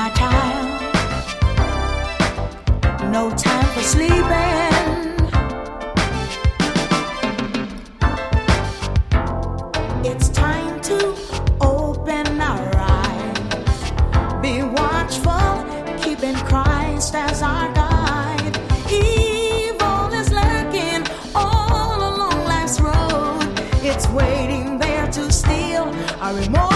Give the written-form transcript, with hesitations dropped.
my child. No time for sleeping. It's time to open our eyes. Be watchful, keeping Christ as our guide. Evil is lurking all along life's road. It's waiting there to steal our emotions.